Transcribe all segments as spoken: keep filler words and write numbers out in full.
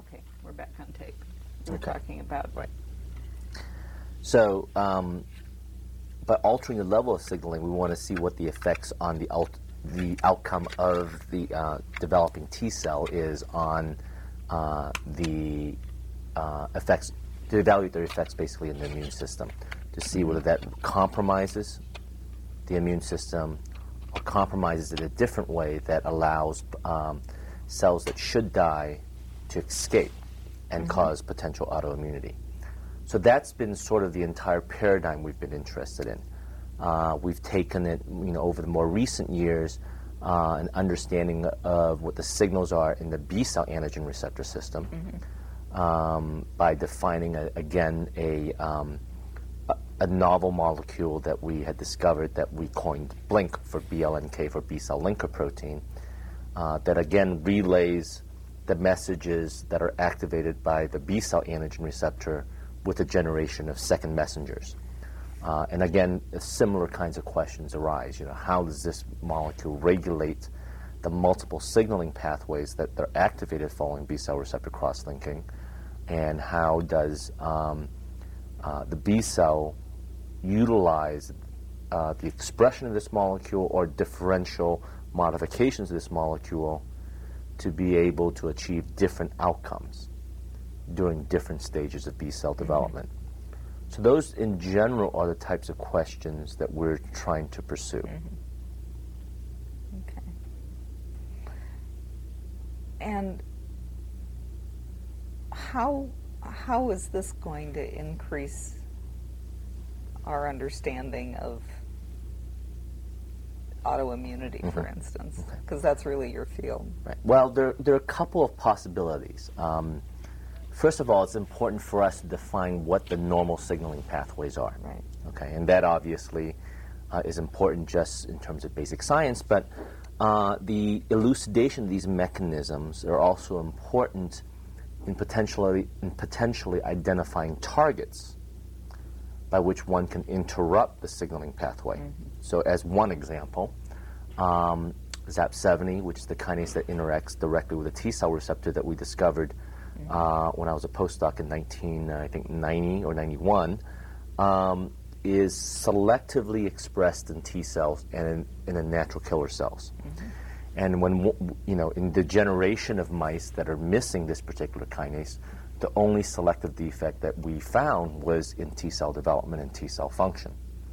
Okay, we're back on tape. We're Okay. talking about Right. So, um, by altering the level of signaling, we want to see what the effects on the out- the outcome of the uh, developing T cell is on uh, the uh, effects, to evaluate their effects basically in the immune system, to see whether that compromises the immune system or compromises it a different way that allows um, cells that should die to escape and Mm-hmm. cause potential autoimmunity. So that's been sort of the entire paradigm we've been interested in. Uh, we've taken it, you know, over the more recent years, uh, an understanding of what the signals are in the B cell antigen receptor system, Mm-hmm. um, by defining a, again a, um, a a novel molecule that we had discovered that we coined BLINK for B L N K for B cell linker protein, uh, that again relays the messages that are activated by the B cell antigen receptor with the generation of second messengers. Uh, and again, similar kinds of questions arise. You know, how does this molecule regulate the multiple signaling pathways that are activated following B cell receptor cross-linking? And how does um, uh, the B cell utilize uh, the expression of this molecule or differential modifications of this molecule to be able to achieve different outcomes during different stages of B cell development? So those, in general, are the types of questions that we're trying to pursue. Mm-hmm. Okay. And how how is this going to increase our understanding of autoimmunity, for Mhm. instance? Okay. Because that's really your field. Right. Well, there, there are a couple of possibilities. Um, first of all, it's important for us to define what the normal signaling pathways are. Right. Okay, and that obviously uh, is important just in terms of basic science, but uh, the elucidation of these mechanisms are also important in potentially in potentially identifying targets by which one can interrupt the signaling pathway. Mm-hmm. So, as one example, um, Z A P seventy, which is the kinase that interacts directly with the T cell receptor that we discovered Mm-hmm. uh, when I was a postdoc in nineteen, uh, I think ninety or ninety-one, um, is selectively expressed in T cells and in, in the natural killer cells. Mm-hmm. And when w- you know, in the generation of mice that are missing this particular kinase, the only selective defect that we found was in T cell development and T cell function.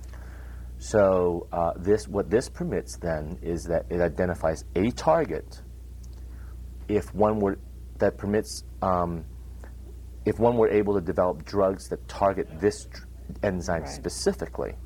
So uh, this, what this permits then is that it identifies a target. If one were that permits, um, if one were able to develop drugs that target this tr- enzyme Right. specifically,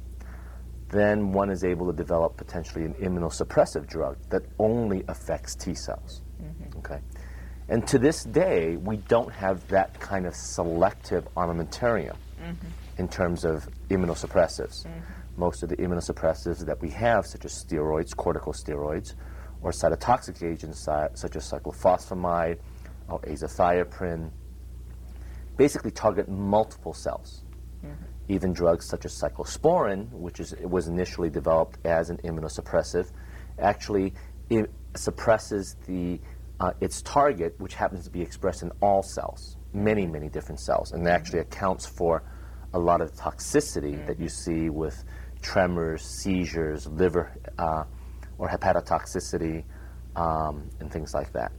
then one is able to develop potentially an immunosuppressive drug that only affects T cells. Mm-hmm. Okay, and to this day, we don't have that kind of selective armamentarium Mm-hmm. in terms of immunosuppressives. Mm-hmm. Most of the immunosuppressives that we have, such as steroids, corticosteroids, or cytotoxic agents uh, such as cyclophosphamide or azathioprine, basically target multiple cells. Mm-hmm. Even drugs such as cyclosporin, which is, was initially developed as an immunosuppressive, actually it suppresses the, uh, its target, which happens to be expressed in all cells, many, many different cells, and actually accounts for a lot of the toxicity Mm-hmm. that you see with tremors, seizures, liver uh, or hepatotoxicity, um, and things like that.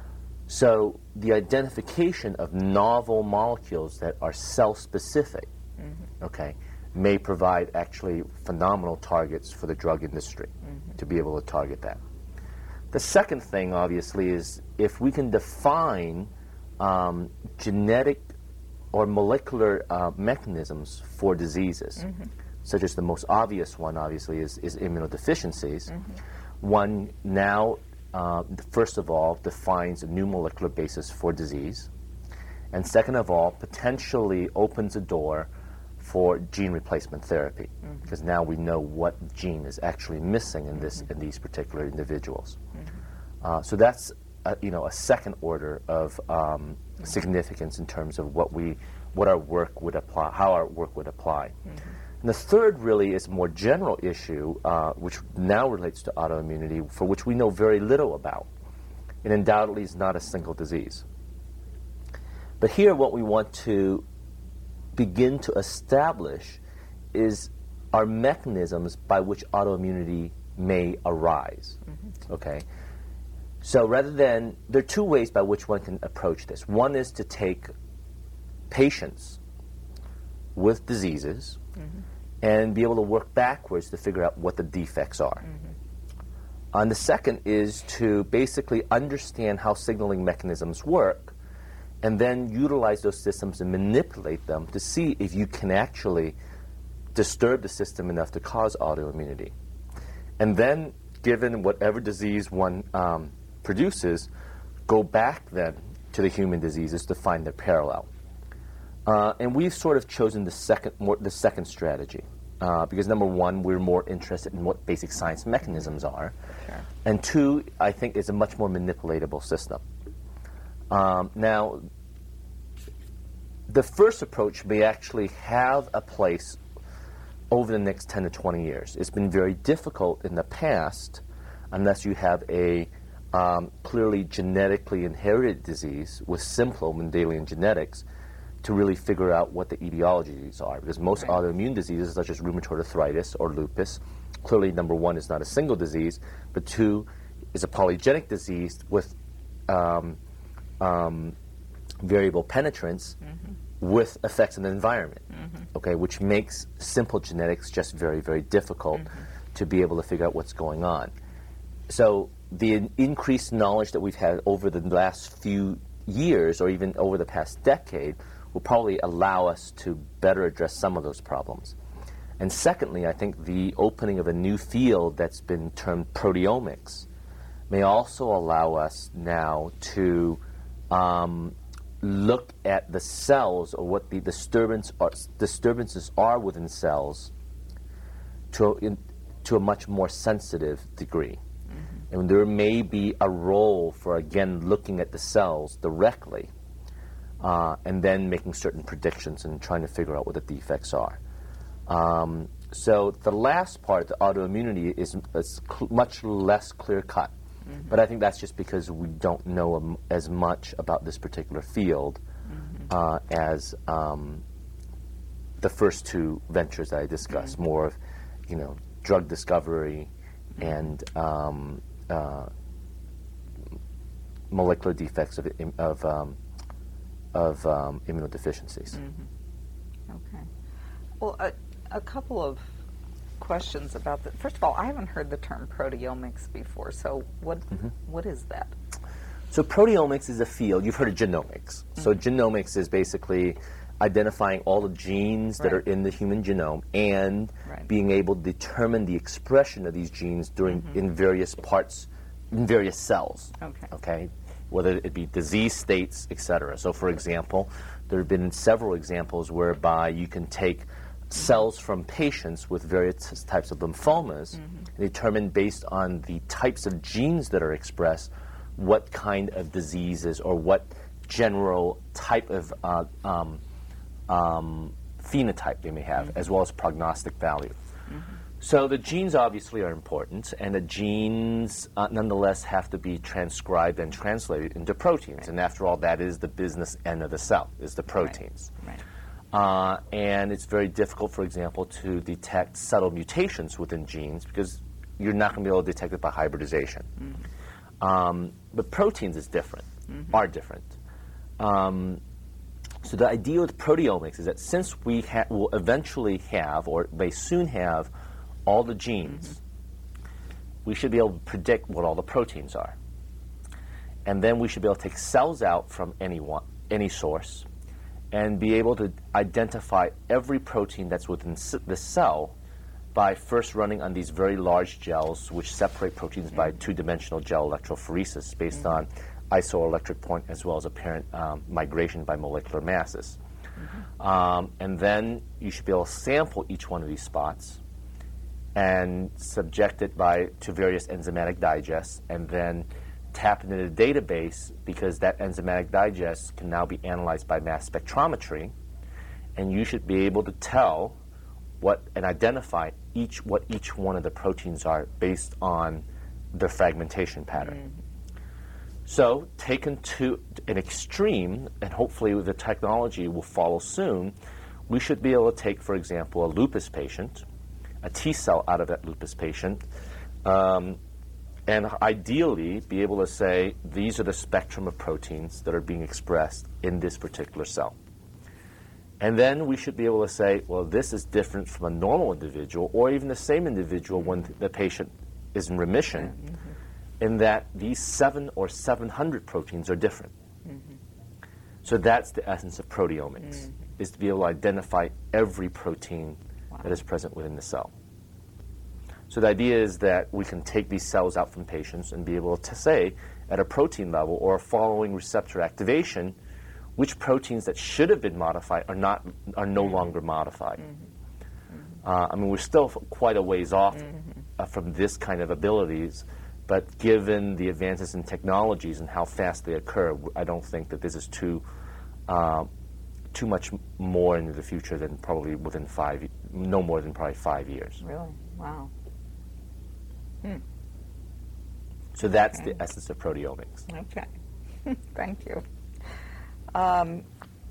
So the identification of novel molecules that are cell-specific, Mm-hmm. okay, may provide actually phenomenal targets for the drug industry Mm-hmm. to be able to target that. The second thing, obviously, is if we can define um, genetic or molecular uh, mechanisms for diseases, Mm-hmm. such as the most obvious one, obviously, is, is immunodeficiencies. Mm-hmm. One now, uh, first of all, defines a new molecular basis for disease, and second of all, potentially opens a door for gene replacement therapy, Mm-hmm. because now we know what gene is actually missing in this Mm-hmm. in these particular individuals. Mm-hmm. Uh, so that's a, you know a second order of um, significance in terms of what we what our work would apply, how our work would apply. Mm-hmm. And the third really is a more general issue, uh, which now relates to autoimmunity, for which we know very little about. It undoubtedly is not a single disease. But here what we want to begin to establish is our mechanisms by which autoimmunity may arise. Mm-hmm. Okay? So rather than, there are two ways by which one can approach this. One is to take patients with diseases mm-hmm. and be able to work backwards to figure out what the defects are. Mm-hmm. And the second is to basically understand how signaling mechanisms work and then utilize those systems and manipulate them to see if you can actually disturb the system enough to cause autoimmunity. And then, given whatever disease one um, produces, go back then to the human diseases to find their parallel. Uh, and we've sort of chosen the second, more, the second strategy uh, because number one, we're more interested in what basic science mechanisms are, sure. and two, I think it's a much more manipulatable system. Um, now, the first approach may actually have a place over the next ten to twenty years. It's been very difficult in the past, unless you have a um, clearly genetically inherited disease with simple Mendelian genetics, to really figure out what the etiologies are. Because most right. autoimmune diseases, such as rheumatoid arthritis or lupus, clearly number one is not a single disease, but two is a polygenic disease with um, um, variable penetrance mm-hmm. with effects in the environment, mm-hmm. okay, which makes simple genetics just very, very difficult mm-hmm. to be able to figure out what's going on. So the in- increased knowledge that we've had over the last few years, or even over the past decade, will probably allow us to better address some of those problems. And secondly, I think the opening of a new field that's been termed proteomics may also allow us now to um, look at the cells, or what the disturbance are, disturbances are within cells to, in, to a much more sensitive degree. Mm-hmm. And there may be a role for, again, looking at the cells directly uh, and then making certain predictions and trying to figure out what the defects are. Um, so the last part, the autoimmunity, is, is cl- much less clear-cut. Mm-hmm. But I think that's just because we don't know um, as much about this particular field mm-hmm. uh, as um, the first two ventures that I discussed, mm-hmm. more of, you know, drug discovery mm-hmm. and um, uh, molecular defects of of, um, of um, immunodeficiencies. Mm-hmm. Okay. Well, a, a couple of questions about that. First of all, I haven't heard the term proteomics before, so what mm-hmm. what is that? So proteomics is a field. You've heard of genomics. Mm-hmm. So genomics is basically identifying all the genes that right. are in the human genome and right. being able to determine the expression of these genes during mm-hmm. in various parts, in various cells. Okay. Okay, whether it be disease states, et cetera. So, for example, there have been several examples whereby you can take cells from patients with various types of lymphomas mm-hmm. and determine, based on the types of genes that are expressed, what kind of diseases or what general type of uh, um, um, phenotype they may have, mm-hmm. as well as prognostic value. Mm-hmm. So the genes obviously are important, and the genes uh, nonetheless have to be transcribed and translated into proteins. Right. And after all, that is the business end of the cell, is the proteins. Right. Right. Uh, and it's very difficult, for example, to detect subtle mutations within genes because you're not going to be able to detect it by hybridization. Mm-hmm. Um, but proteins is different, mm-hmm. are different. Um, so the idea with proteomics is that since we ha- will eventually have, or may soon have, all the genes, mm-hmm. we should be able to predict what all the proteins are. And then we should be able to take cells out from any one, any source and be able to identify every protein that's within the cell by first running on these very large gels which separate proteins mm-hmm. by two-dimensional gel electrophoresis based mm-hmm. on isoelectric point as well as apparent um, migration by molecular masses. Mm-hmm. Um, and then you should be able to sample each one of these spots and subject it by to various enzymatic digests and then tap into the database, because that enzymatic digest can now be analyzed by mass spectrometry, and you should be able to tell what and identify each what each one of the proteins are based on their fragmentation pattern. Mm-hmm. So, taken to an extreme, and hopefully the technology will follow soon, we should be able to take, for example, a lupus patient, a T cell out of that lupus patient, um, and ideally be able to say, these are the spectrum of proteins that are being expressed in this particular cell. And then we should be able to say, well, this is different from a normal individual, or even the same individual when the patient is in remission, mm-hmm. in that these seven or seven hundred proteins are different. Mm-hmm. So that's the essence of proteomics, mm-hmm. is to be able to identify every protein wow. that is present within the cell. So the idea is that we can take these cells out from patients and be able to say, at a protein level or following receptor activation, which proteins that should have been modified are not are no longer modified. Mm-hmm. Mm-hmm. Uh, I mean, we're still quite a ways off mm-hmm. uh, from this kind of abilities, but given the advances in technologies and how fast they occur, I don't think that this is too uh, too much more into the future than probably within five, no more than probably five years. Really? Wow. Hmm. So that's okay. the essence of proteomics. Okay. Thank you. Um,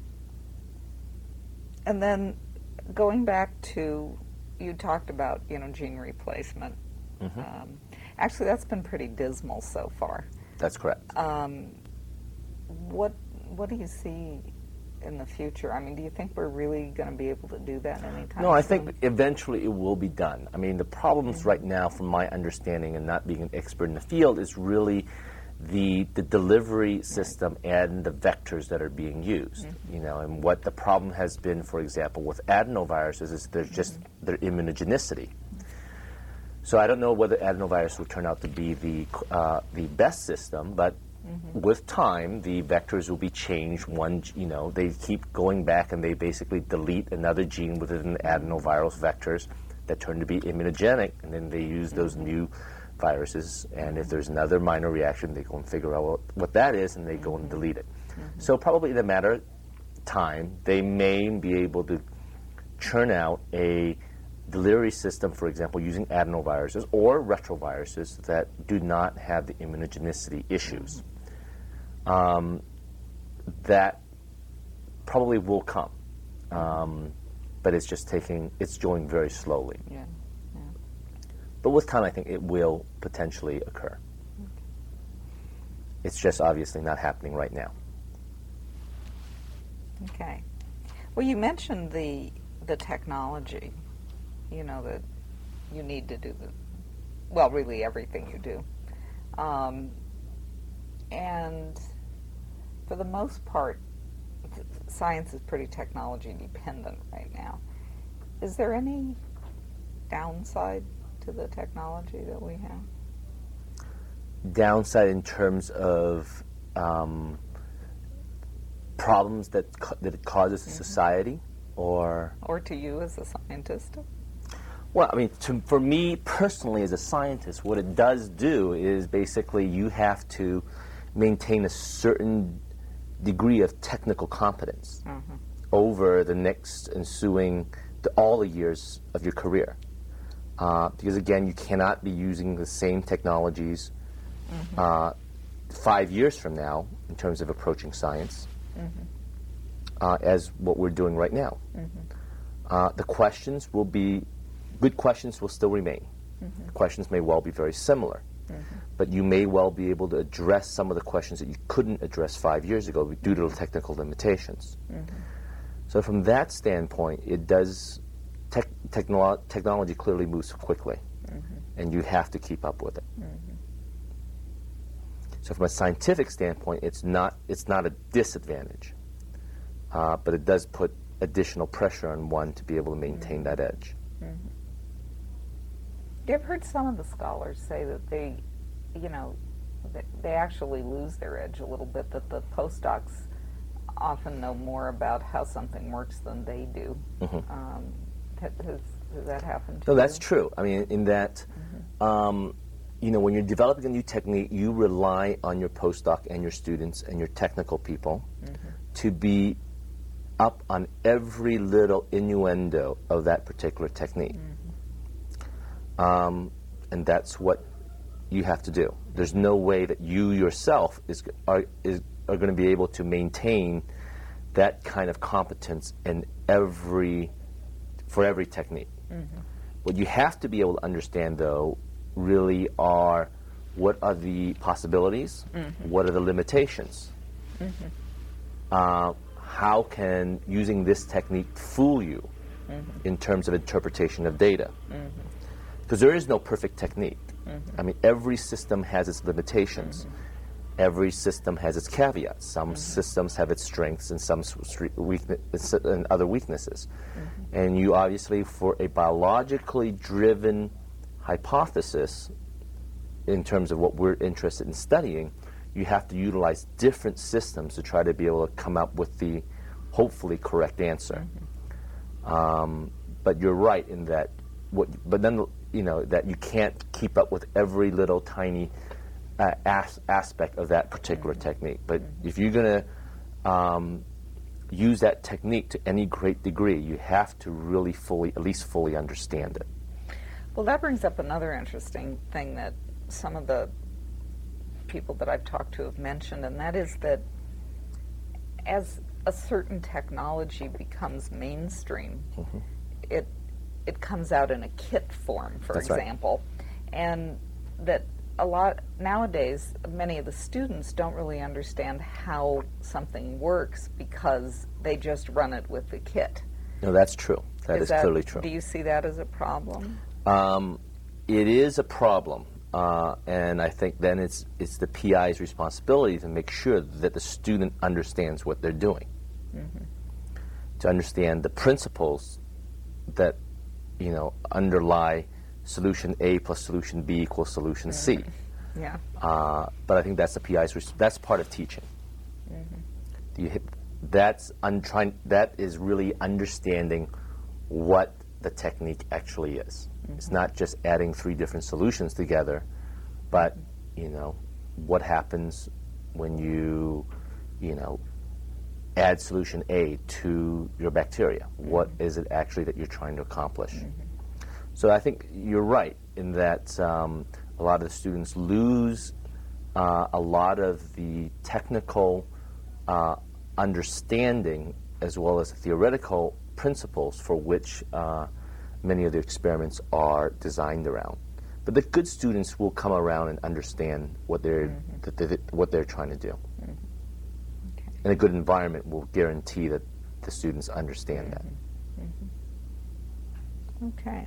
and then going back to, you talked about, you know, gene replacement. Mm-hmm. Um, actually, that's been pretty dismal so far. That's correct. Um, what what do you see in the future? I mean, do you think we're really going to be able to do that anytime No, I soon? think eventually it will be done. I mean, the problems mm-hmm. right now, from my understanding and not being an expert in the field, is really the the delivery system right. and the vectors that are being used. Mm-hmm. You know, and what the problem has been, for example, with adenoviruses is there's just mm-hmm. their immunogenicity. So I don't know whether adenovirus will turn out to be the uh, the best system, but mm-hmm. with time, the vectors will be changed. One, you know, they keep going back and they basically delete another gene within the adenovirus vectors that turn to be immunogenic, and then they use those mm-hmm. new viruses. And if there's another minor reaction, they go and figure out what, what that is, and they go and delete it. Mm-hmm. So probably in a matter of time, they may be able to churn out a delivery system, for example, using adenoviruses or retroviruses that do not have the immunogenicity issues. Um, that probably will come, um, but it's just taking, it's going very slowly. Yeah. Yeah. But with time, I think it will potentially occur. Okay. It's just obviously not happening right now. Okay. Well, you mentioned the the technology. You know, that you need to do the, well, really everything you do. Um, and for the most part, science is pretty technology dependent right now. Is there any downside to the technology that we have? Downside in terms of um, problems that, co- that it causes to mm-hmm. society, or? Or to you as a scientist? Well, I mean, to, for me personally as a scientist, what it does do is basically you have to maintain a certain degree of technical competence mm-hmm. over the next ensuing, the, all the years of your career. Uh, because again, you cannot be using the same technologies mm-hmm. uh, five years from now in terms of approaching science mm-hmm. uh, as what we're doing right now. Mm-hmm. Uh, the questions will be Good questions will still remain. Mm-hmm. Questions may well be very similar, mm-hmm. but you may well be able to address some of the questions that you couldn't address five years ago due to the technical limitations. Mm-hmm. So from that standpoint, it does, tech, technolo- technology clearly moves quickly, mm-hmm. and you have to keep up with it. Mm-hmm. So from a scientific standpoint, it's not, it's not a disadvantage, uh, but it does put additional pressure on one to be able to maintain mm-hmm. that edge. Mm-hmm. I've heard some of the scholars say that they, you know, that they actually lose their edge a little bit, that the postdocs often know more about how something works than they do. Mm-hmm. Um, has, has that happened to No, you? that's true. I mean, in that, mm-hmm. um, you know, when you're developing a new technique, you rely on your postdoc and your students and your technical people mm-hmm. to be up on every little innuendo of that particular technique. Mm-hmm. Um, and that's what you have to do. There's no way that you yourself is are is are going to be able to maintain that kind of competence in every for every technique. Mm-hmm. What you have to be able to understand, though, really are what are the possibilities, mm-hmm. what are the limitations. Mm-hmm. Uh, how can using this technique fool you mm-hmm. in terms of interpretation of data? Because mm-hmm. there is no perfect technique. Mm-hmm. I mean, every system has its limitations. Mm-hmm. Every system has its caveats. Some mm-hmm. systems have its strengths and some weakness, and other weaknesses. Mm-hmm. And you obviously, for a biologically driven hypothesis, in terms of what we're interested in studying, you have to utilize different systems to try to be able to come up with the hopefully correct answer. Mm-hmm. Um, but you're right in that. What, but then you know that you can't keep up with every little tiny uh, as, aspect of that particular mm-hmm. technique. But mm-hmm. if you're going to um, use that technique to any great degree, you have to really fully, at least fully understand it. Well, that brings up another interesting thing that some of the people that I've talked to have mentioned, and that is that as a certain technology becomes mainstream, mm-hmm. it it comes out in a kit form, for That's example, right. and that a lot nowadays, many of the students don't really understand how something works because they just run it with the kit. No, that's true. That is, is that, clearly true. Do you see that as a problem? Um, it is a problem. Uh, and I think then it's it's the P I's responsibility to make sure that the student understands what they're doing, mm-hmm. to understand the principles that you know underlie solution A plus solution B equals solution mm-hmm. C. Yeah. Uh, but I think that's the P I's res- that's part of teaching. Mm-hmm. You, that's un- trying, that is really understanding what the technique actually is. Mm-hmm. It's not just adding three different solutions together, but you know what happens when you you know add solution A to your bacteria. Mm-hmm. What is it actually that you're trying to accomplish? Mm-hmm. So I think you're right in that um, a lot of the students lose uh, a lot of the technical uh, understanding as well as the theoretical principles for which uh, many of the experiments are designed around. But the good students will come around and understand what they're mm-hmm. th- th- th- what they're trying to do. Mm-hmm. Okay. And a good environment will guarantee that the students understand mm-hmm. that. Mm-hmm. Okay.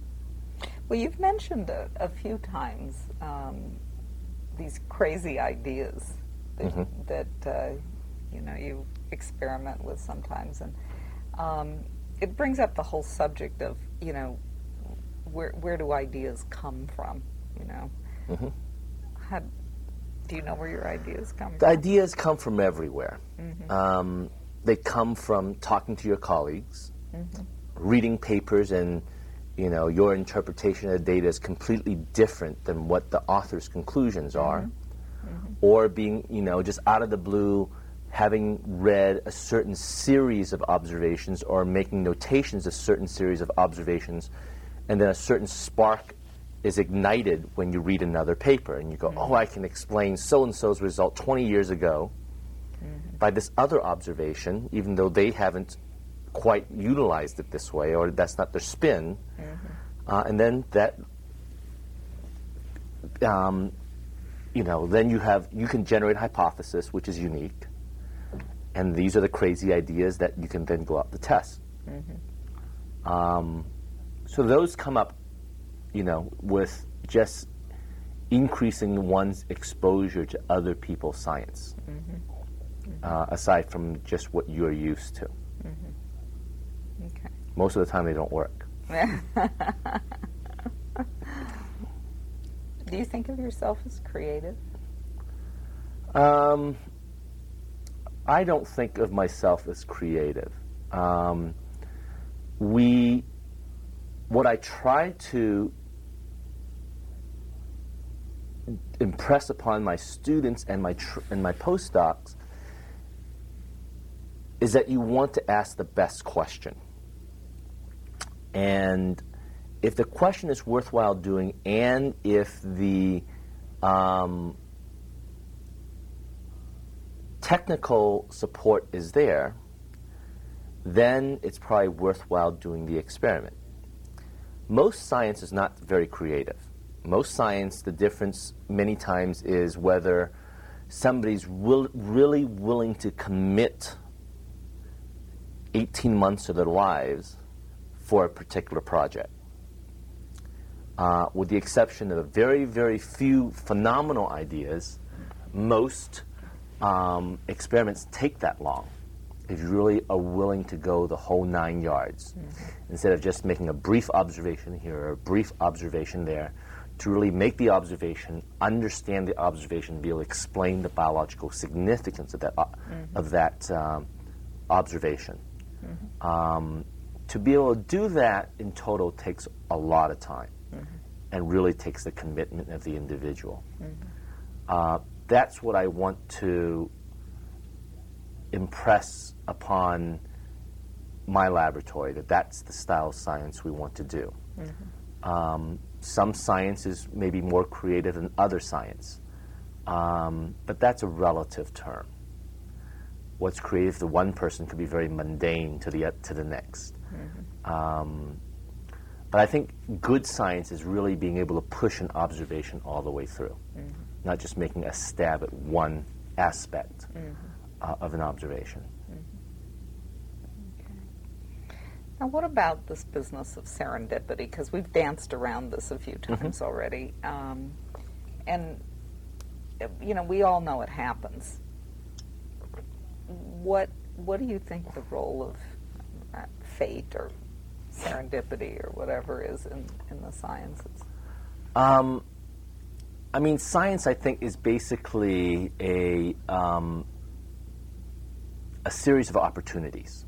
Well, you've mentioned a, a few times um, these crazy ideas that, mm-hmm. that uh, you know you experiment with sometimes, and um, it brings up the whole subject of you know where where do ideas come from? You know, mm-hmm. How, do you know where your ideas come the from? The ideas come from everywhere. Mm-hmm. Um, they come from talking to your colleagues, mm-hmm. reading papers, and you know your interpretation of the data is completely different than what the author's conclusions are, mm-hmm. or being you know just out of the blue, having read a certain series of observations or making notations of certain series of observations, and then a certain spark is ignited when you read another paper, and you go, mm-hmm. oh, I can explain so-and-so's result twenty years ago mm-hmm. by this other observation, even though they haven't quite utilized it this way, or that's not their spin. Mm-hmm. Uh, and then that, um, you know, then you have, you can generate a hypothesis, which is unique. And these are the crazy ideas that you can then go out to test. Mm-hmm. Um, so those come up, you know, with just increasing one's exposure to other people's science, mm-hmm. Mm-hmm. Uh, aside from just what you're used to. Mm-hmm. Okay. Most of the time they don't work. Do you think of yourself as creative? Um, I don't think of myself as creative. Um, we, what I try to impress upon my students and my tr- and my postdocs is that you want to ask the best question. And if the question is worthwhile doing, and if the um, technical support is there, then it's probably worthwhile doing the experiment. Most science is not very creative. Most science, the difference many times is whether somebody's will, really willing to commit eighteen months of their lives for a particular project. Uh, with the exception of a very, very few phenomenal ideas, most um, experiments take that long if you really are willing to go the whole nine yards. Mm-hmm. Instead of just making a brief observation here or a brief observation there, to really make the observation, understand the observation, be able to explain the biological significance of that, uh, mm-hmm. of that um, observation. Mm-hmm. Um, to be able to do that in total takes a lot of time, mm-hmm. and really takes the commitment of the individual. Mm-hmm. Uh, that's what I want to impress upon my laboratory, that that's the style of science we want to do. Mm-hmm. Um, some science is maybe more creative than other science, um, but that's a relative term. What's creative to one person could be very mundane to the to the next. Mm-hmm. um, but I think good science is really being able to push an observation all the way through, mm-hmm. not just making a stab at one aspect mm-hmm. uh, of an observation. Mm-hmm. Okay. Now, what about this business of serendipity? Because we've danced around this a few times mm-hmm. already, um, and you know we all know it happens. What what do you think the role of uh, fate or serendipity or whatever is in, in the sciences? Um, I mean, science, I think, is basically a um, a series of opportunities.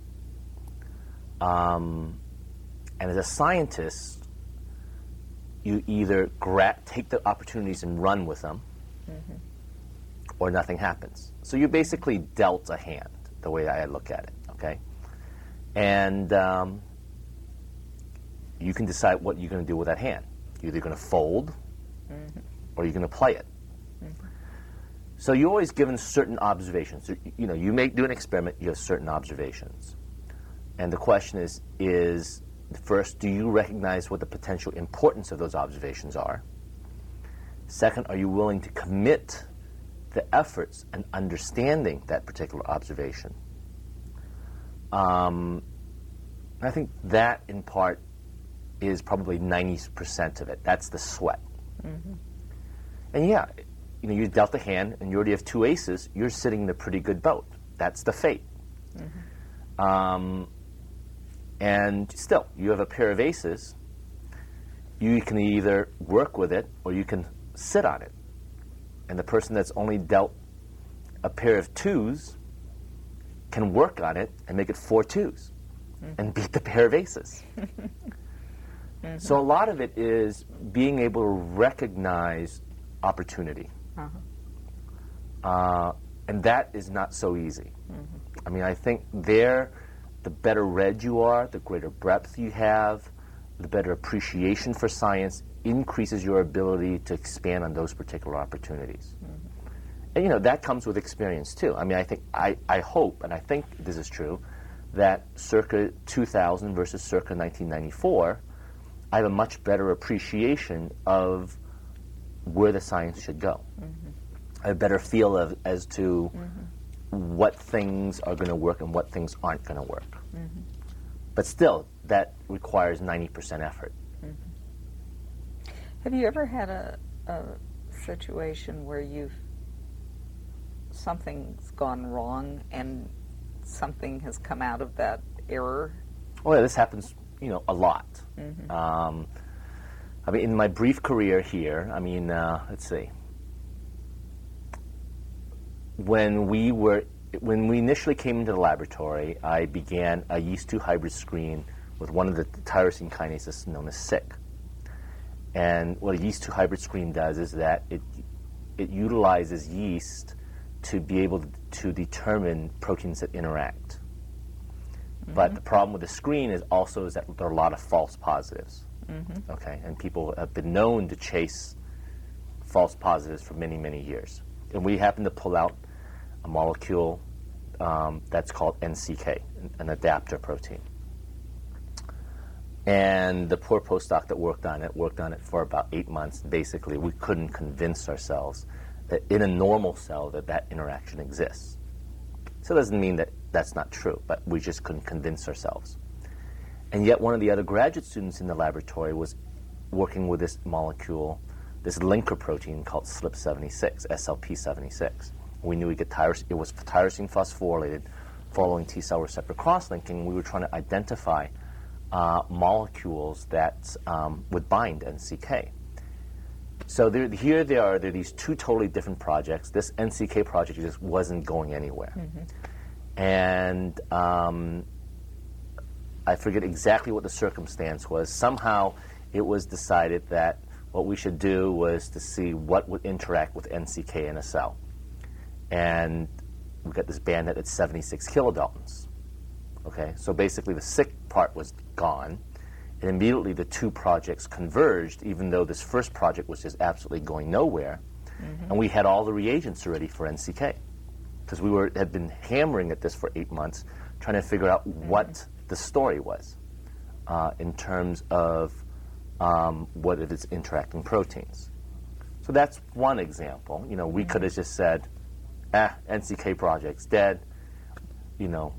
Um, and as a scientist, you either gra- take the opportunities and run with them, mm-hmm. or nothing happens. So you're basically dealt a hand, the way I look at it, okay? And um, you can decide what you're going to do with that hand. You're either going to fold, mm-hmm. or you're going to play it. Mm-hmm. So you're always given certain observations. So, you know, you may do an experiment, you have certain observations. And the question is, is first, do you recognize what the potential importance of those observations are? Second, are you willing to commit the efforts and understanding that particular observation? Um, I think that, in part, is probably ninety percent of it. That's the sweat. Mm-hmm. And yeah, you know, you dealt a hand and you already have two aces, you're sitting in a pretty good boat. That's the fate. Mm-hmm. Um, and still, you have a pair of aces. You can either work with it or you can sit on it. And the person that's only dealt a pair of twos can work on it and make it four twos, mm-hmm. and beat the pair of aces. Mm-hmm. So a lot of it is being able to recognize opportunity. Uh-huh. Uh, and that is not so easy. Mm-hmm. I mean, I think there, the better read you are, the greater breadth you have, the better appreciation for science increases your ability to expand on those particular opportunities. Mm-hmm. And, you know, that comes with experience, too. I mean, I think, I, I hope, and I think this is true, that circa two thousand versus circa nineteen ninety-four, I have a much better appreciation of where the science should go. Mm-hmm. I have a better feel of as to mm-hmm. what things are going to work and what things aren't going to work. Mm-hmm. But still, that requires ninety percent effort. Mm-hmm. Have you ever had a, a situation where you've something's gone wrong and something has come out of that error? Oh, yeah, this happens, you know, a lot. Mm-hmm. Um, I mean, in my brief career here, I mean, uh, let's see. When we were, when we initially came into the laboratory, I began a yeast two hybrid screen with one of the tyrosine kinases known as S Y C. And what a yeast two hybrid screen does is that it it utilizes yeast to be able to determine proteins that interact. Mm-hmm. But the problem with the screen is also is that there are a lot of false positives. Mm-hmm. Okay, and people have been known to chase false positives for many, many years. And we happened to pull out a molecule um, that's called N C K, an adapter protein. And the poor postdoc that worked on it worked on it for about eight months. Basically, we couldn't convince ourselves that in a normal cell that that interaction exists. So it doesn't mean that that's not true, but we just couldn't convince ourselves. And yet one of the other graduate students in the laboratory was working with this molecule, this linker protein called S L P seventy-six, S L P seventy-six. We knew we could tyros- it was tyrosine phosphorylated following T-cell receptor cross-linking. We were trying to identify uh, molecules that um, would bind N C K. So there, here they are, there are these two totally different projects. This N C K project just wasn't going anywhere. Mm-hmm. And um, I forget exactly what the circumstance was. Somehow it was decided that what we should do was to see what would interact with N C K in a cell. And we got this banded at seventy-six kilodaltons. Okay, so basically the sick part was gone. And immediately the two projects converged, even though this first project was just absolutely going nowhere. Mm-hmm. And we had all the reagents ready for N C K. Because we were had been hammering at this for eight months, trying to figure out mm-hmm. what the story was uh, in terms of um, what it is interacting proteins. So that's one example. You know, we mm-hmm. could have just said, ah, N C K project's dead. You know,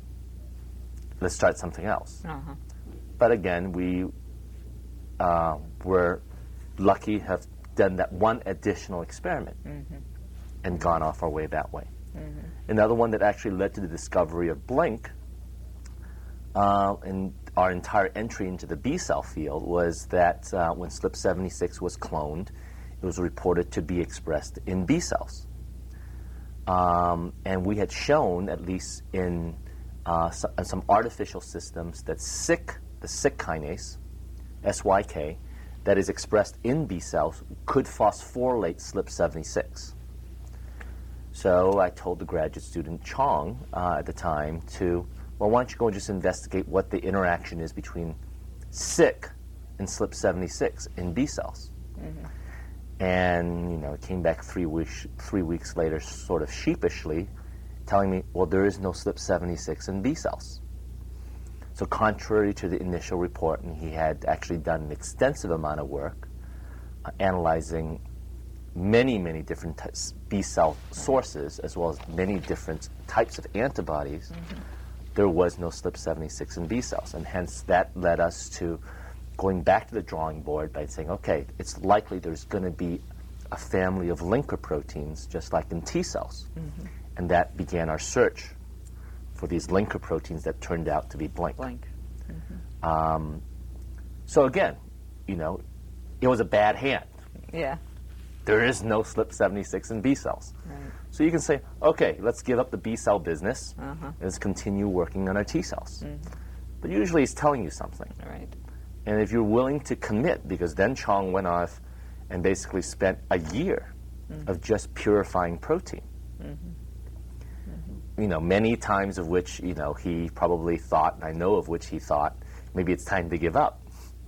let's start something else. Uh-huh. But again, we uh, were lucky have done that one additional experiment mm-hmm. and gone off our way that way. Mm-hmm. Another one that actually led to the discovery of Blink uh, and our entire entry into the B-cell field was that uh, when S L P seventy-six was cloned, it was reported to be expressed in B cells. Um, and we had shown, at least in uh, so, in some artificial systems, that S Y K the S Y K kinase, S Y K, that is expressed in B cells could phosphorylate S L P seventy-six. So I told the graduate student Chong uh, at the time to, well, why don't you go and just investigate what the interaction is between S Y K and S L P seventy-six in B cells. Mm-hmm. And, you know, it came back three weeks, three weeks later sort of sheepishly telling me, well, there is no S L P seventy-six in B cells. So contrary to the initial report, and he had actually done an extensive amount of work uh, analyzing many, many different types, B-cell sources, as well as many different types of antibodies, mm-hmm. there was no S L P seventy-six in B cells. And hence that led us to going back to the drawing board by saying, okay, it's likely there's going to be a family of linker proteins, just like in T cells. Mm-hmm. And that began our search for these linker proteins that turned out to be Blink. Blink. Mm-hmm. Um, so again, you know, it was a bad hand. Yeah. There is no S L P seventy-six in B cells. Right. So you can say, okay, let's give up the B cell business uh-huh. and let's continue working on our T cells. Mm-hmm. But usually it's telling you something. Right. And if you're willing to commit, because then Chong went off and basically spent a year mm-hmm. of just purifying protein. Mm-hmm. You know, many times of which, you know, he probably thought, and I know of which he thought, maybe it's time to give up.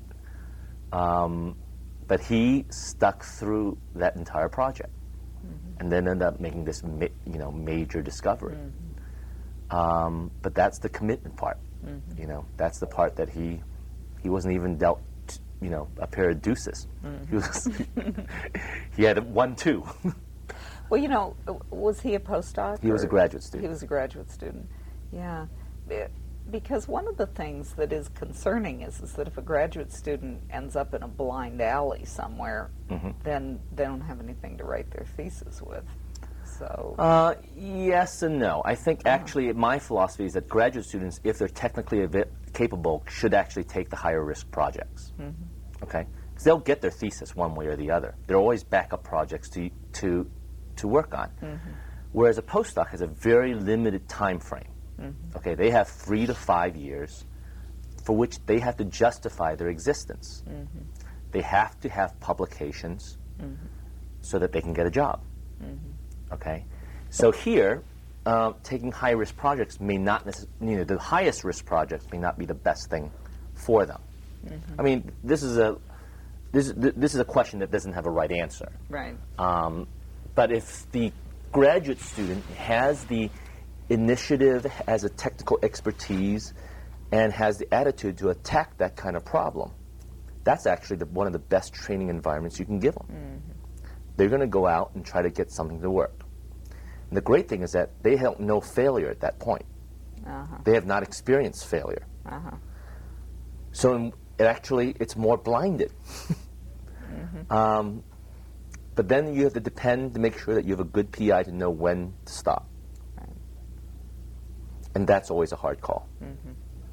Um, but he stuck through that entire project mm-hmm. and then ended up making this, ma- you know, major discovery. Mm-hmm. Um, but that's the commitment part. Mm-hmm. You know, that's the part that he he wasn't even dealt, you know, a pair of deuces. Mm-hmm. He was he had one, two. Well, you know, was he a postdoc? He was a graduate student. He was a graduate student, yeah. Because one of the things that is concerning is, is that if a graduate student ends up in a blind alley somewhere, mm-hmm. then they don't have anything to write their thesis with. So. Uh, yes and no. I think uh-huh. actually my philosophy is that graduate students, if they're technically a bit capable, should actually take the higher risk projects. Mm-hmm. Okay? Because they'll get their thesis one way or the other. There are always backup projects to to to work on. Mm-hmm. Whereas a postdoc has a very limited time frame. Mm-hmm. Okay, they have three to five years for which they have to justify their existence. Mm-hmm. They have to have publications mm-hmm. so that they can get a job. Mm-hmm. Okay, so here, uh, taking high risk projects may not necessarily, you know, the highest risk projects may not be the best thing for them. Mm-hmm. I mean, this is a this, this is a question that doesn't have a right answer. Right. Um, but if the graduate student has the initiative, has a technical expertise, and has the attitude to attack that kind of problem, that's actually the, one of the best training environments you can give them. Mm-hmm. They're going to go out and try to get something to work. And the great thing is that they don't know failure at that point. Uh-huh. They have not experienced failure. Uh-huh. So in, it actually, it's more blinded. mm-hmm. um, but then you have to depend to make sure that you have a good P I to know when to stop. Right. And that's always a hard call. Mm-hmm.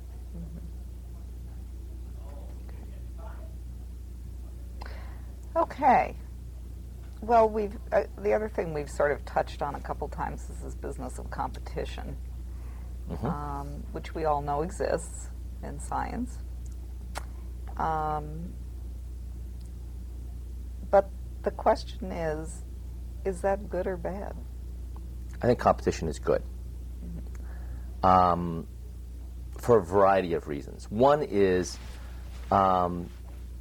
Okay. Well, we've uh, the other thing we've sort of touched on a couple times is this business of competition, mm-hmm. um, which we all know exists in science. Um, but the question is, is that good or bad? I think competition is good. Mm-hmm. Um, for a variety of reasons. One is um,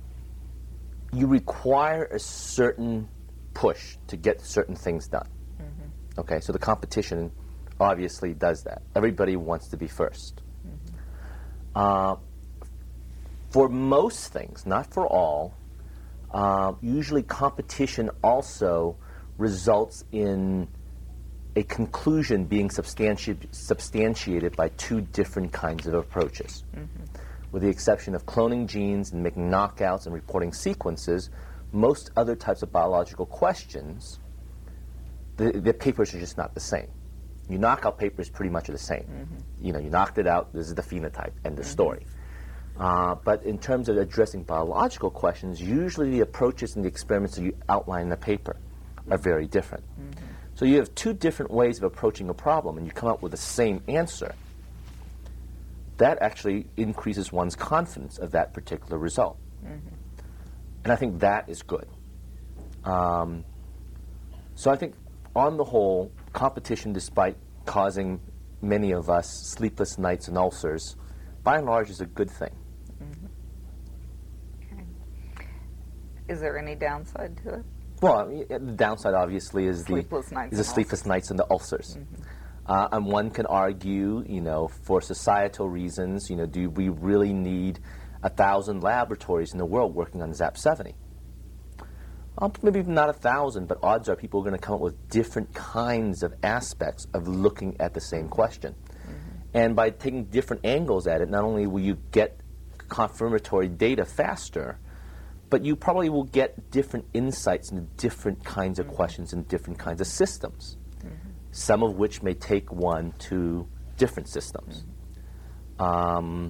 you require a certain push to get certain things done. Mm-hmm. Okay, so the competition obviously does that. Everybody wants to be first. Mm-hmm. Uh, for most things, not for all, uh, usually competition also results in a conclusion being substanti- substantiated by two different kinds of approaches. Mm-hmm. With the exception of cloning genes and making knockouts and reporting sequences, most other types of biological questions, the, the papers are just not the same. Your knockout papers pretty much are the same. Mm-hmm. You know, you knocked it out, this is the phenotype, end of mm-hmm. story. Uh, but in terms of addressing biological questions, usually the approaches and the experiments that you outline in the paper are very different. Mm-hmm. So you have two different ways of approaching a problem, and you come up with the same answer. That actually increases one's confidence of that particular result. Mm-hmm. And I think that is good. Um, so I think, on the whole, competition, despite causing many of us sleepless nights and ulcers, by and large is a good thing. Mm-hmm. Okay. Is there any downside to it? Well, the downside, obviously, is sleepless the, nights is the sleepless ulcers. nights and the ulcers. Mm-hmm. Uh, and one can argue, you know, for societal reasons, you know, do we really need a thousand laboratories in the world working on ZAP seventy? Well, maybe not a thousand, but odds are people are going to come up with different kinds of aspects of looking at the same question. Mm-hmm. And by taking different angles at it, not only will you get confirmatory data faster, but you probably will get different insights into different kinds of mm-hmm. questions and different kinds of systems. Mm-hmm. Some of which may take one to different systems. Mm-hmm. Um,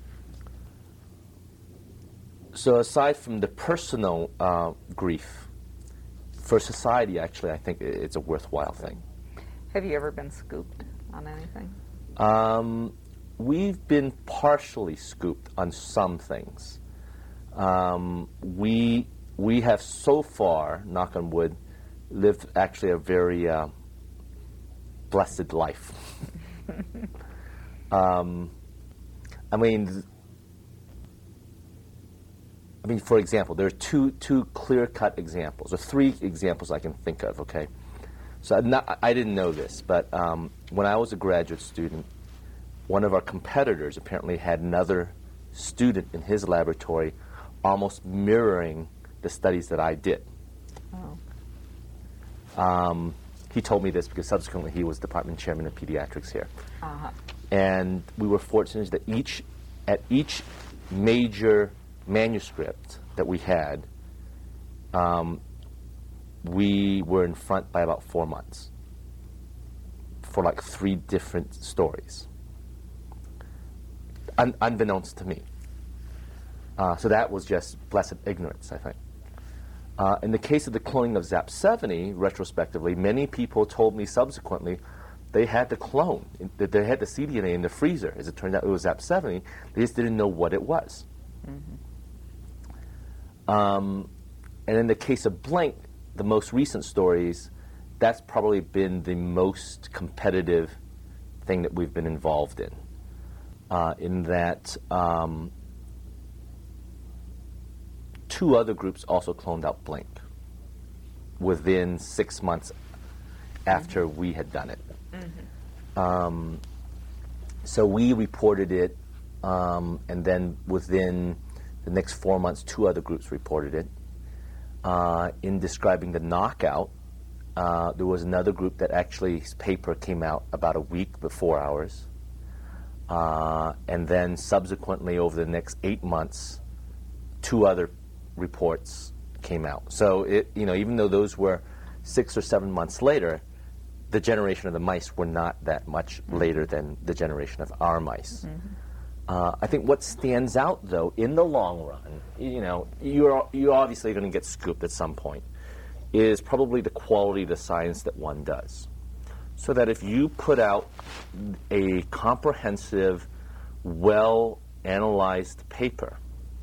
so aside from the personal uh, grief, for society, actually, I think it's a worthwhile thing. Have you ever been scooped on anything? Um, we've been partially scooped on some things. Um, we we have so far, knock on wood, lived actually a very uh, blessed life. um, I mean, I mean, for example, there are two two clear-cut examples, or three examples I can think of. Okay, so I'm not, I didn't know this, but um, when I was a graduate student, one of our competitors apparently had another student in his laboratory, almost mirroring the studies that I did. Oh. Um, He told me this because subsequently he was department chairman of pediatrics here. Uh-huh. And we were fortunate that each, at each major manuscript that we had, um, we were in front by about four months for like three different stories, Un- unbeknownst to me. Uh, so that was just blessed ignorance, I think. Uh, in the case of the cloning of ZAP seventy, retrospectively, many people told me subsequently they had the clone, that they had the C D N A in the freezer. As it turned out, it was ZAP seventy. They just didn't know what it was. Mm-hmm. Um, and in the case of Blink, the most recent stories, that's probably been the most competitive thing that we've been involved in. Uh, in that... Um, two other groups also cloned out Blink within six months after mm-hmm. we had done it. Mm-hmm. Um, so we reported it, um, and then within the next four months, two other groups reported it. Uh, in describing the knockout, uh, there was another group that actually, his paper came out about a week before ours. Uh, and then subsequently, over the next eight months, two other reports came out. So, it, you know, even though those were six or seven months later, the generation of the mice were not that much later than the generation of our mice. Mm-hmm. Uh, I think what stands out, though, in the long run, you know, you're, you're obviously going to get scooped at some point, is probably the quality of the science that one does. So that if you put out a comprehensive, well-analyzed paper,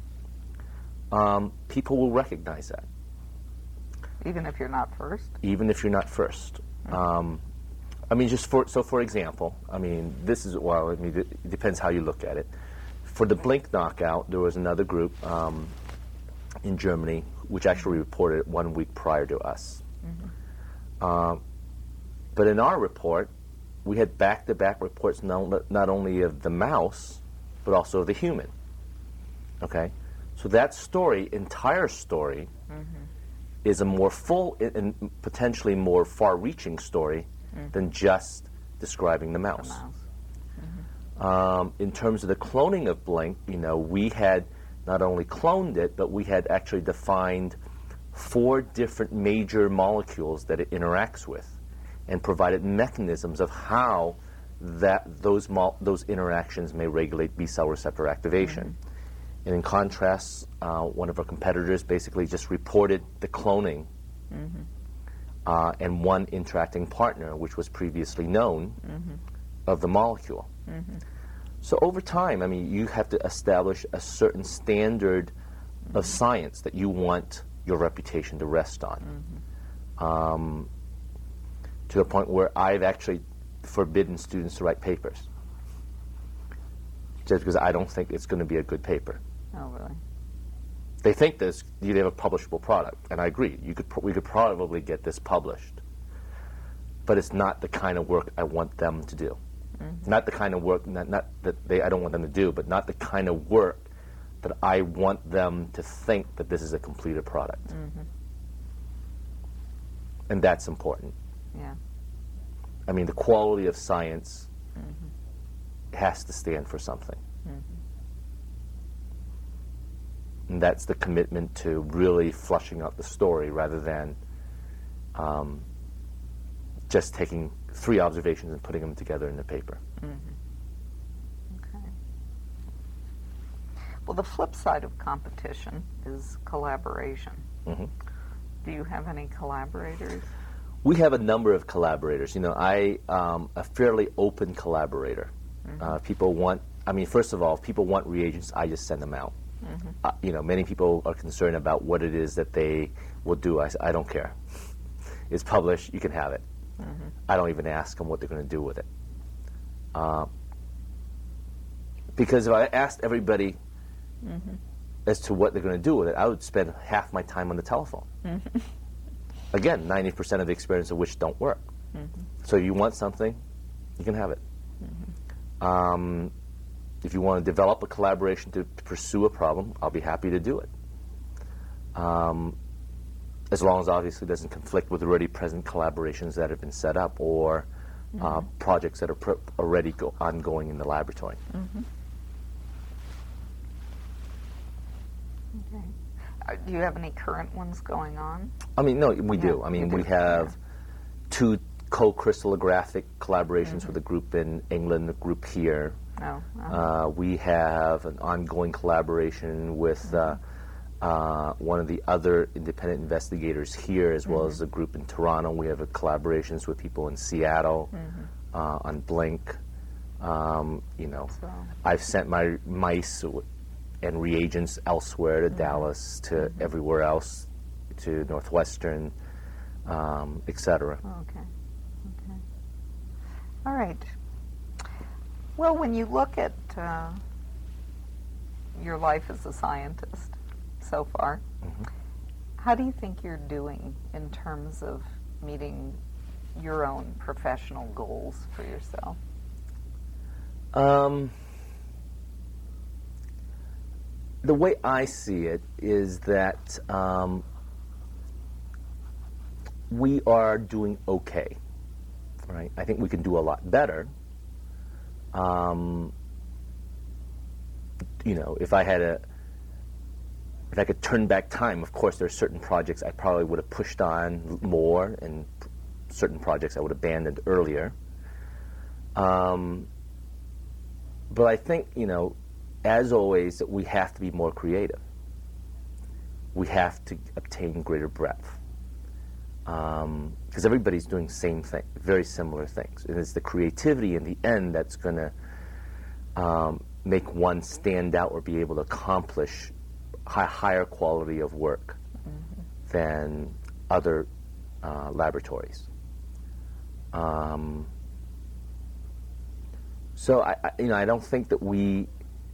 um, people will recognize that. Even if you're not first? Even if you're not first. Mm-hmm. Um, I mean, just for, so for example, I mean, this is, well, I mean, it depends how you look at it. For the Blink knockout, there was another group um, in Germany which actually reported it one week prior to us. Mm-hmm. Um, but in our report, we had back-to-back reports not, not only of the mouse, but also of the human. Okay? So that story, entire story, mm-hmm. is a more full and potentially more far-reaching story mm-hmm. than just describing the mouse. The mouse. Mm-hmm. Um, in terms of the cloning of Blink, you know, we had not only cloned it, but we had actually defined four different major molecules that it interacts with, and provided mechanisms of how that those mo- those interactions may regulate B-cell receptor activation. Mm-hmm. And in contrast, uh, one of our competitors basically just reported the cloning mm-hmm. uh, and one interacting partner, which was previously known, mm-hmm. of the molecule. Mm-hmm. So over time, I mean, you have to establish a certain standard mm-hmm. of science that you want your reputation to rest on. Mm-hmm. Um, to the point where I've actually forbidden students to write papers, just because I don't think it's going to be a good paper. Oh, really? They think this, you have a publishable product, and I agree. You could, pro- we could probably get this published, but it's not the kind of work I want them to do. Mm-hmm. Not the kind of work, not, not that they, I don't want them to do, but not the kind of work that I want them to think that this is a completed product. Mm-hmm. And that's important. Yeah. I mean, the quality of science mm-hmm. has to stand for something. Mm-hmm. And that's the commitment to really flushing out the story rather than um, just taking three observations and putting them together in the paper. Mm-hmm. Okay. Well, the flip side of competition is collaboration. Mm-hmm. Do you have any collaborators? We have a number of collaborators. You know, I um, a fairly open collaborator. Mm-hmm. Uh, people want, I mean, first of all, if people want reagents, I just send them out. Mm-hmm. Uh, you know, many people are concerned about what it is that they will do. I, I don't care. It's published. You can have it. Mm-hmm. I don't even ask them what they're going to do with it. Uh, because if I asked everybody mm-hmm. as to what they're going to do with it, I would spend half my time on the telephone. Mm-hmm. Again, ninety percent of the experience of which don't work. Mm-hmm. So you want something, you can have it. Mm-hmm. Um, if you want to develop a collaboration to, to pursue a problem, I'll be happy to do it. Um, as long as obviously it doesn't conflict with already present collaborations that have been set up or mm-hmm. uh, projects that are pr- already go- ongoing in the laboratory. Mm-hmm. Okay. Uh, do you have any current ones going on? I mean, no, we yeah, do. I mean, we do. have yeah. two co-crystallographic collaborations mm-hmm. with a group in England, a group here. Oh, uh-huh. uh, we have an ongoing collaboration with mm-hmm. uh, uh, one of the other independent investigators here, as mm-hmm. well as a group in Toronto. We have a collaborations with people in Seattle mm-hmm. uh, on Blink. Um, you know, so. I've sent my mice and reagents elsewhere to mm-hmm. Dallas, to mm-hmm. everywhere else, to Northwestern, um, et cetera. Oh, okay. Okay. All right. Well, when you look at uh, your life as a scientist, so far. Mm-hmm. How do you think you're doing in terms of meeting your own professional goals for yourself? Um, the way I see it is that um, we are doing okay, right? I think we can do a lot better. Um, you know, if I had a, if I could turn back time, of course, there are certain projects I probably would have pushed on more, and certain projects I would have abandoned earlier. Um, but I think, you know, as always, that we have to be more creative. We have to obtain greater breadth. Because um, everybody's doing the same thing, very similar things. And it's the creativity in the end that's going to um, make one stand out or be able to accomplish a higher quality of work mm-hmm. than other uh, laboratories. Um, so I, I, you know, I don't think that we.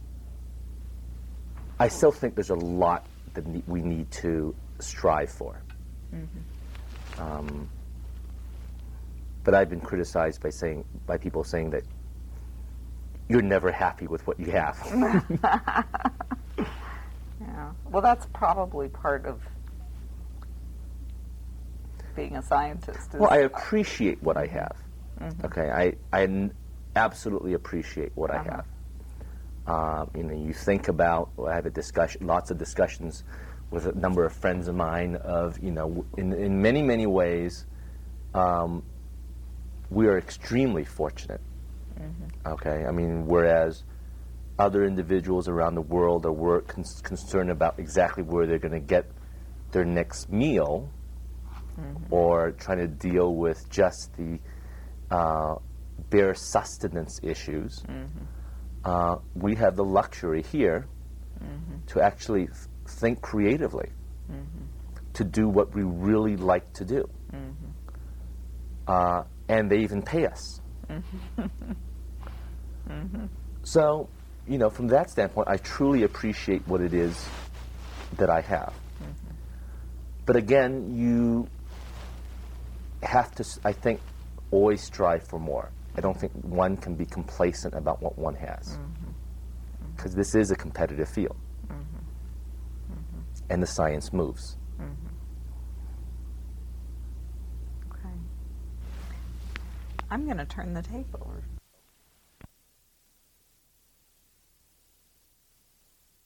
I still think there's a lot that ne- we need to strive for. Mm-hmm. Um, but I've been criticized by saying by people saying that you're never happy with what you have. Yeah. Well, that's probably part of being a scientist. Well, I appreciate what I have. Mm-hmm. Okay, I I n- absolutely appreciate what uh-huh. I have. Um, you know, you think about. Well, I have a discussion, lots of discussions with a number of friends of mine. Of you know, in in many many ways, um, we are extremely fortunate. Mm-hmm. Okay, I mean, whereas other individuals around the world are work con- concerned about exactly where they're going to get their next meal, mm-hmm. or trying to deal with just the uh, bare sustenance issues. Mm-hmm. Uh, we have the luxury here mm-hmm. to actually f- think creatively, mm-hmm. to do what we really like to do. Mm-hmm. Uh, and they even pay us. Mm-hmm. mm-hmm. So, you know, from that standpoint, I truly appreciate what it is that I have. Mm-hmm. But again, you have to, I think, always strive for more. I don't think one can be complacent about what one has. Because mm-hmm. this is a competitive field. Mm-hmm. Mm-hmm. And the science moves. Mm-hmm. Okay. I'm going to turn the tape over.